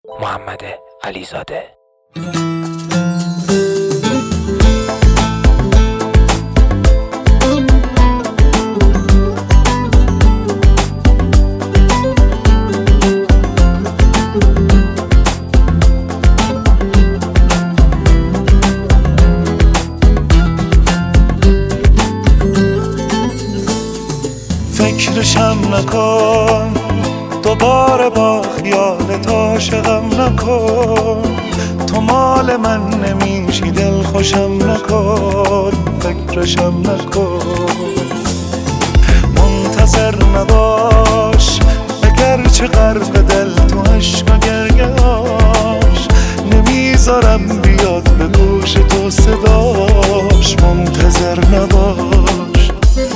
محمد علیزاده. فکرشم نکن دوباره با خیالت عاشقم نکن، تو مال من نمیشی دل خوشم نکن، فکرشم نکن. منتظر نباش اگرچه غرق دل تو عشق و گریه‌اش، نمیذارم بیاد به گوش تو صداش، منتظر نباش.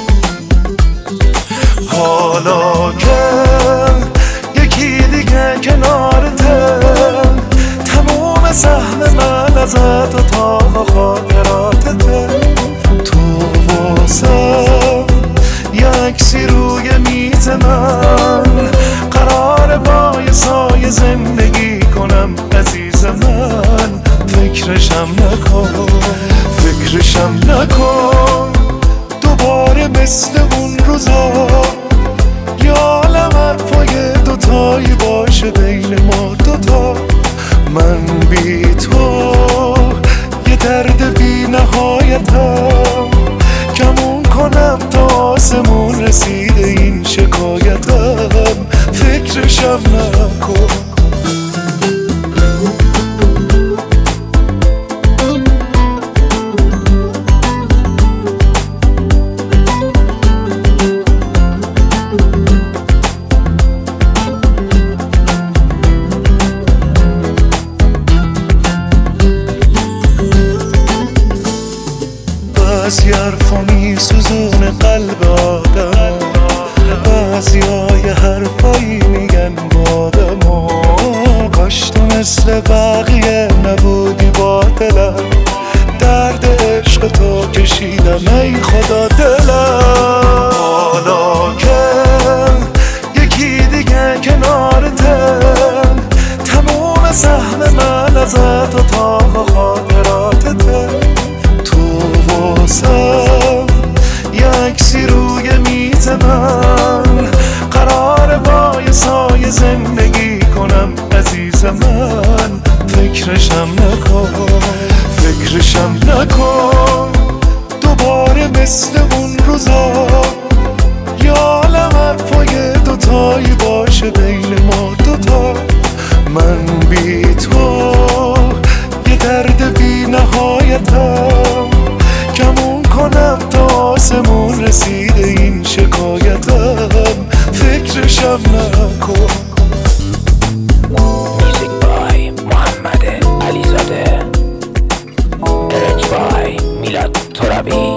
حالا که یکی دیگه کنارته، تموم سهم من ازت و تا خاطراتته، تو واسم یه عکسی روی میز من، قراره با یه سایه زندگی کنم عزیز من، فکرشم نکن، فکرشم نکن دوباره مثل اون روزا، یه عالم حرفای دوتایی باشه بین ما دوتا، من بی تو یه درد بی نهایتم، کمون کنم تا آسمون رسیده این شکایتم، فکرشم نکن. بعضی حرفا میسوزونه قلب آدم، بعضیای حرفایی میگن با آدم، کاش تو مثل بقیه نبودی با دلم، درد عشق تو کشیدم ای خدا دلم. حالا که یکی دیگه کنارته، تموم سهم من ازت و تا خاطراتته، یه عکسی روی میز من، قراره با یه سایه زندگی کنم عزیز من، فکرشم نکن، فکرشم نکن دوباره مثل اون روزا، یه عالم حرفای دوتایی باشه بین ما دوتا، من بی تو یه درد بی نهایتم، کمون کنم تا آسمون رسیده این شکایتم، فکرشم نکن. میوزیک بای محمد علیزاده، ارنج بای میلاد ترابی.